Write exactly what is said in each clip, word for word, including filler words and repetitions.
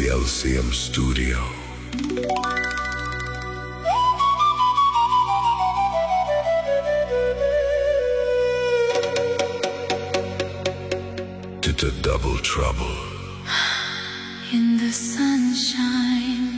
the L C M studio. To the double trouble. In the sunshine.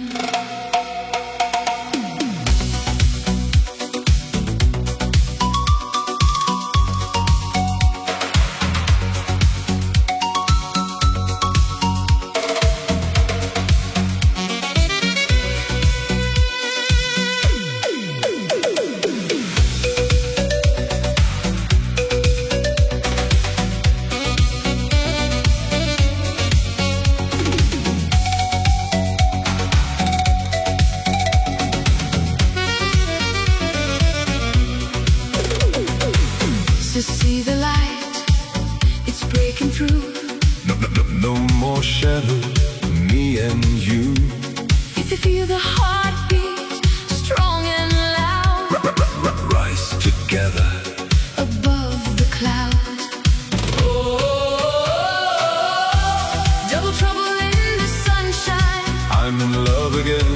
To see the light, it's breaking through. No, no, no, no more shadow, me and you. If you feel the heartbeat, strong and loud, R -r -r Rise together above the clouds. Oh, double trouble in the sunshine. I'm in love again.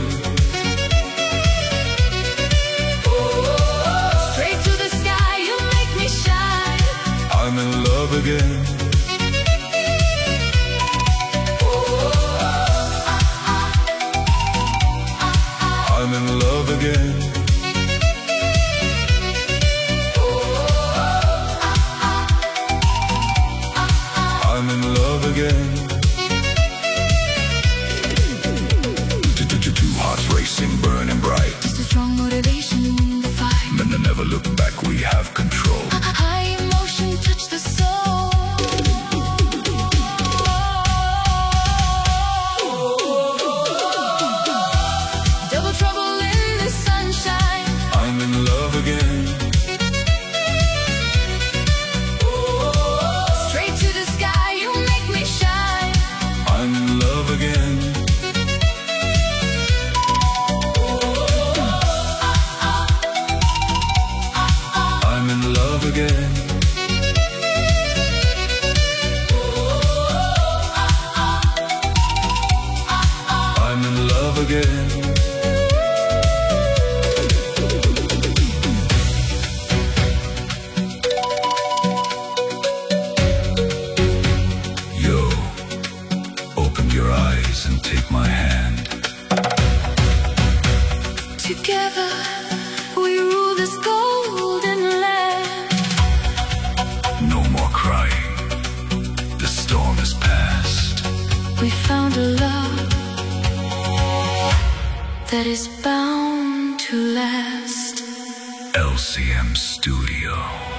I'm in love again. I'm in love again. I'm in love again. Two hearts racing, burning bright. Just a strong motivation in the fight. And never look back, we have control. High emotion touch the soul. Double trouble in the sunshine. I'm in love again. Straight to the sky, you make me shine. I'm in love again. I'm in love again. I'm in love again. Yo, open your eyes and take my hand. Together we rule this golden land. No more crying, the storm is past. We found a love that is bound to last. L C M Studio.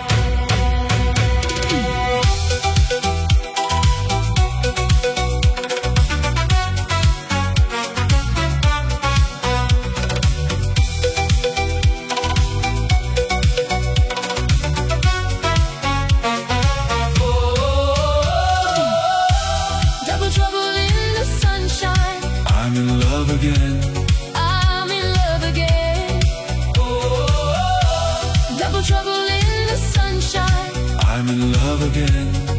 I'm in love again. I'm in love again. Oh, double trouble in the sunshine. I'm in love again.